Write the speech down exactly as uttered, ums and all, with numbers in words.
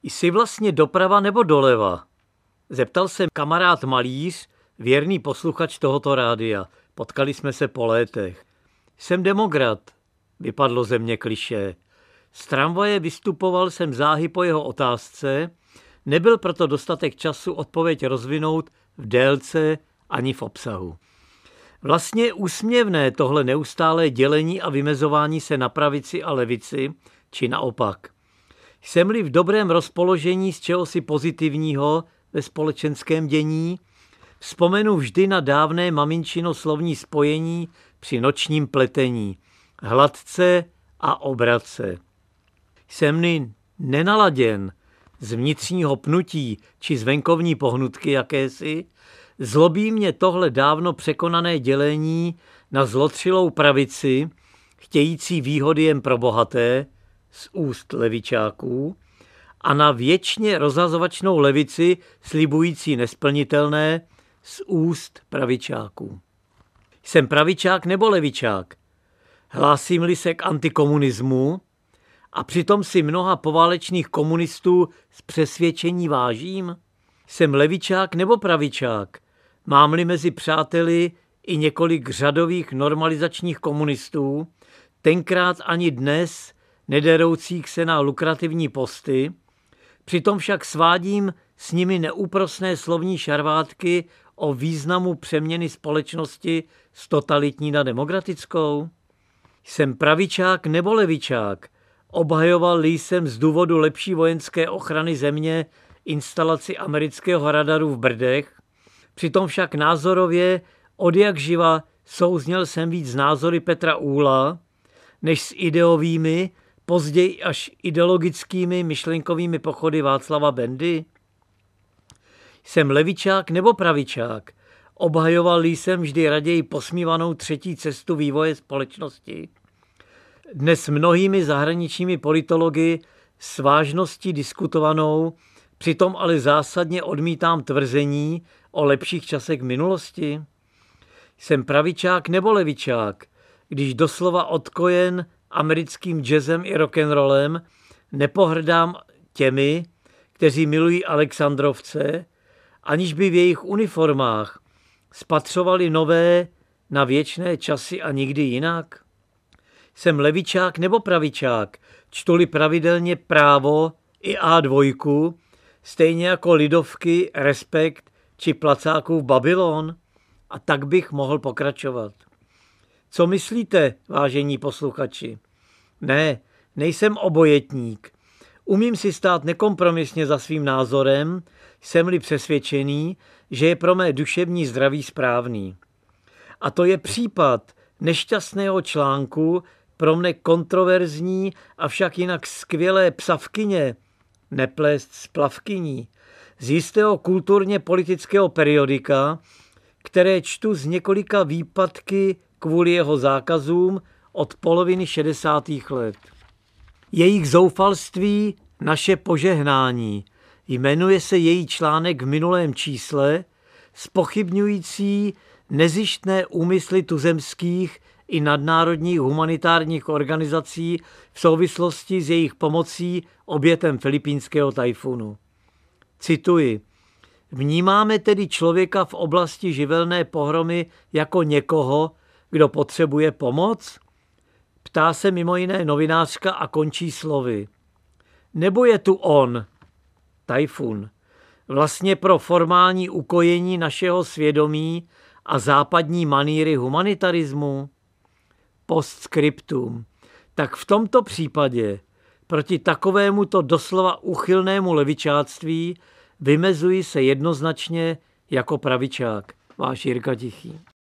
Jsi vlastně doprava nebo doleva? Zeptal se kamarád malíř, věrný posluchač tohoto rádia. Potkali jsme se po létech. Jsem demokrat, vypadlo ze mě klišé. Z tramvaje vystupoval jsem záhy po jeho otázce, nebyl proto dostatek času odpověď rozvinout v délce ani v obsahu. Vlastně je úsměvné tohle neustálé dělení a vymezování se na pravici a levici, či naopak. Jsem-li v dobrém rozpoložení z čehosi pozitivního ve společenském dění, vzpomenu vždy na dávné maminčino slovní spojení při nočním pletení, hladce a obratce. Jsem-li nenaladěn z vnitřního pnutí či z venkovní pohnutky jakési, zlobí mě tohle dávno překonané dělení na zlotřilou pravici, chtějící výhody jen pro bohaté, z úst levičáků, a na věčně rozhazovačnou levici, slibující nesplnitelné, z úst pravičáků. Jsem pravičák nebo levičák? Hlásím-li se k antikomunismu a přitom si mnoha poválečných komunistů z přesvědčení vážím? Jsem levičák nebo pravičák? Mám-li mezi přáteli i několik řadových normalizačních komunistů, tenkrát ani dnes nederoucích se na lukrativní posty, přitom však svádím s nimi neúprosné slovní šarvátky o významu přeměny společnosti z totalitní na demokratickou? Jsem pravičák nebo levičák? Obhajoval jsem z důvodu lepší vojenské ochrany země instalaci amerického radaru v Brdech, přitom však názorově odjakživa souzněl jsem víc s názory Petra Úhla, než s ideovými, později až ideologickými myšlenkovými pochody Václava Bendy? Jsem levičák nebo pravičák? Obhajoval jsem vždy raději posmívanou třetí cestu vývoje společnosti? Dnes mnohými zahraničními politology s vážností diskutovanou, přitom ale zásadně odmítám tvrzení o lepších časech minulosti? Jsem pravičák nebo levičák, když doslova odkojen americkým jazzem i rock'n'rollem nepohrdám těmi, kteří milují Alexandrovce, aniž by v jejich uniformách spatřovali nové na věčné časy a nikdy jinak? Jsem levičák nebo pravičák, čtu-li pravidelně Právo i á dva, stejně jako Lidovky, Respekt či Placákův Babylon? A tak bych mohl pokračovat. Co myslíte, vážení posluchači? Ne, nejsem obojetník. Umím si stát nekompromisně za svým názorem, jsem-li přesvědčený, že je pro mé duševní zdraví správný. A to je případ nešťastného článku pro mne kontroverzní, avšak jinak skvělé psavkyně, neplést s plavkyní, z jistého kulturně politického periodika, které čtu z několika výpadky kvůli jeho zákazům od poloviny šedesátých let. Jejich zoufalství naše požehnání. Jmenuje se její článek v minulém čísle, zpochybňující nezištné úmysly tuzemských i nadnárodních humanitárních organizací v souvislosti s jejich pomocí obětem filipínského tajfunu. Cituji. Vnímáme tedy člověka v oblasti živelné pohromy jako někoho, kdo potřebuje pomoc? Ptá se mimo jiné novinářka a končí slovy. Nebo je tu on, tajfun, vlastně pro formální ukojení našeho svědomí a západní maníry humanitarismu? Postscriptum. Tak v tomto případě proti takovémuto doslova uchylnému levičáctví vymezuji se jednoznačně jako pravičák. Váš Jirka Tichý.